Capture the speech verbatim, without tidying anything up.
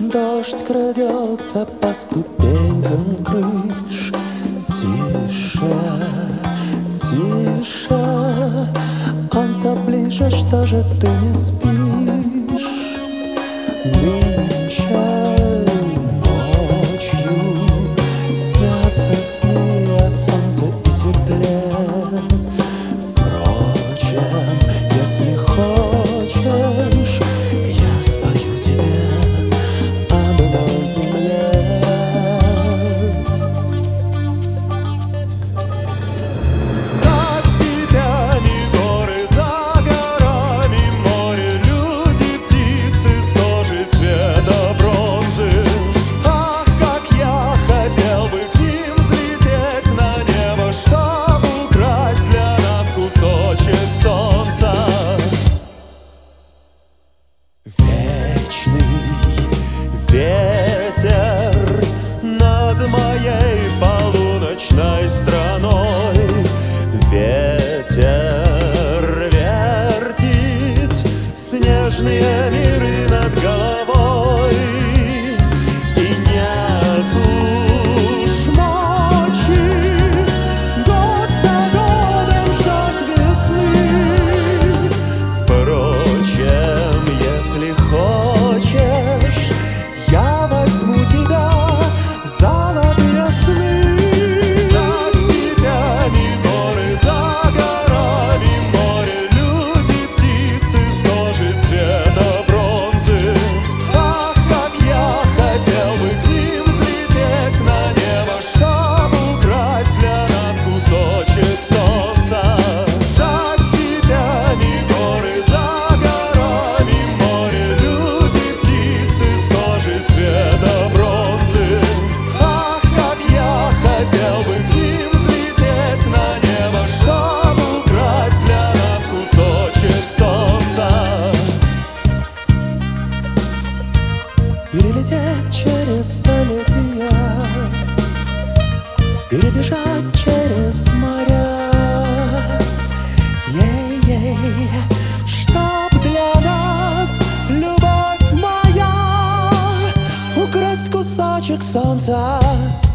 Дождь крадется по ступенькам крыш. Тише, тише, он все ближе, что же ты не спишь? Нынче ночью снятся сны о солнце и тепле. Впрочем, если хочешь, я спою тебе об иной земле. За степями горы, за горами море, люди, птицы с кожи цвета бронзы. Ах, как я хотел бы к ним взлететь на небо, чтобы украсть для нас кусочек солнца. Вечный ветер над моей полуночной страной. Ветер вертит снежные миры над головой. И нет уж мочи год за годом ждать весны. Впрочем, если хочешь, я возьму тебя в золотые сны. За степями горы, за горами море, люди, птицы с кожи цвета бронзы. Ах, как я хотел бы к ним взлететь на небо, чтобы украсть для нас кусочек солнца. За степями горы, за горами море, люди, птицы с кожи цвета бронзы. Ах, как я хотел бы к ним взлететь на небо, чтобы украсть для нас кусочек солнца. Перелететь через столетия, перебежать через моря. Ей-ей, чтоб для нас, любовь моя, украсть кусочек солнца.